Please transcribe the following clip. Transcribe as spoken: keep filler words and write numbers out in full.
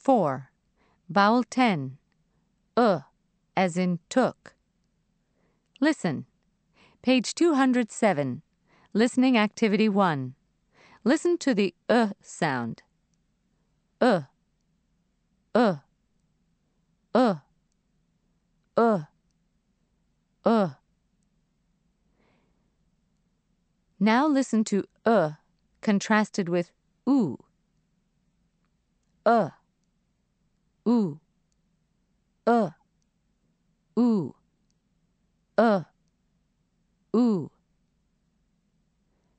four. Vowel ten. Uh, as in took. Listen. Page two hundred seven. Listening Activity one. Listen to the uh sound. Uh, uh, uh, uh, uh. Now listen to uh contrasted with ooh. Uh, ooh, uh, ooh, uh, ooh.